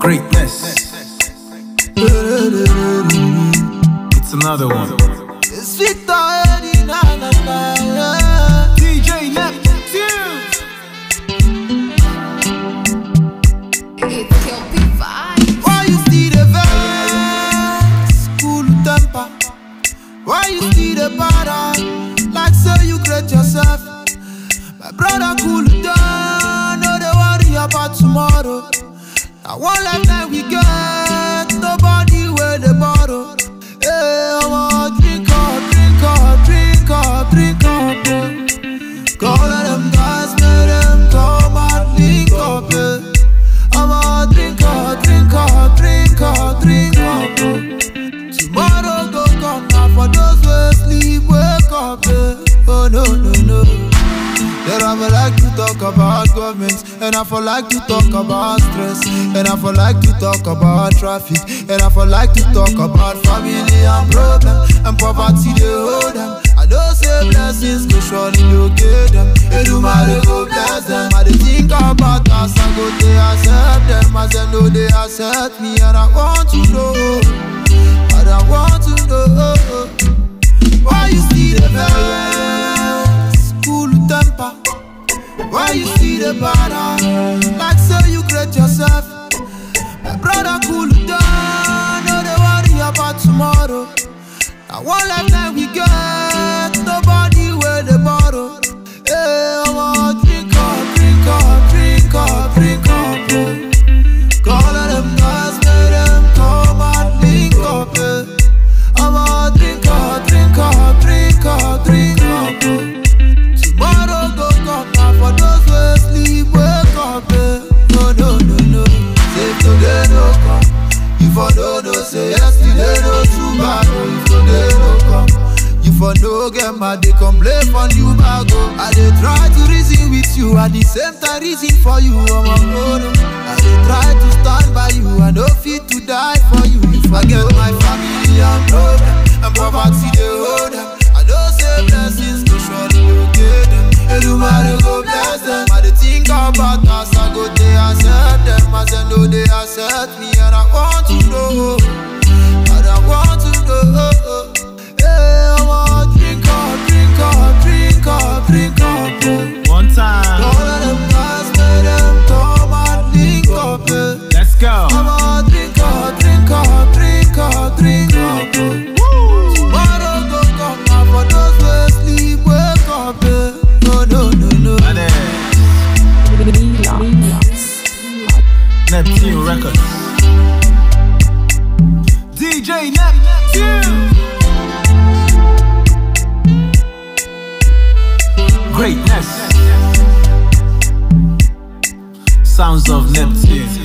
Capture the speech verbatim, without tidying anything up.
Greatness. It's another one. It's Victor Eddie, na na na, yeah. D J Neptune. It's Kelpie Vibes. Why you still the vex? Cool temper. Why you still the para? Like say you create yourself. My brother, cool down. No they worry about tomorrow. Now one lifetime we get. Nobody wear the bottle. Hey, I want drink up, drink up, drink up, drink up. Yeah. Call them guys, make them come and link up. Yeah. I want drink up, drink up, drink up, drink up. Yeah. Tomorrow go come now for those who sleep, wake up. Yeah. Oh no, no, no. Then I for like to talk about government, and I for like to talk about stress, and I for like to talk about traffic, and I for like to talk about family and problem, and poverty they hold them. I don't say blessings go surely locate them. They do my go bless them. I they think about us, I go they accept them, as they know they accept me, and I want to know, and I want to know why you see the vex, cool temper. Why you see the banner? Like say you create yourself. My brother, cool down. No they worry about tomorrow. Now one lifetime we get. Nobody wear the bottle. Hey, I want drink up, drink up, drink up, drink up. Yeah. Call them guys, make them come and link up. Yeah. I want drink up, drink up, drink up, drink up. Yeah. Tomorrow go come now for those who sleep, wake up. Yeah. No, no, no, no. Say today no come. You for no, no, say yesterday no too bad. Oh, if today no come. You for no get mad, they complain on you back. Oh, I they try to reason with you, at the same time reason for you. I'm a no, no. I they try to stand by you, I don't fit to die for you. If I get my family and problem, and poverty they hold them. I don't say blessings go surely locate them. They do matter go bless them. I they think about us, I go they accept them, as I know they accept me, and I want to know, and I want to know. Hey, I want drink up, drink up, drink up, drink up. Yeah. One time. All of them guys, make them come and link up. Yeah. Let's go. I want drink up, drink up, drink up, drink up. Yeah. Woo. Tomorrow go come now for those who sleep, wake up. Yeah. No, no, no, no. Neptune Records. D J Neptune. Greatness. Sounds of Neptune.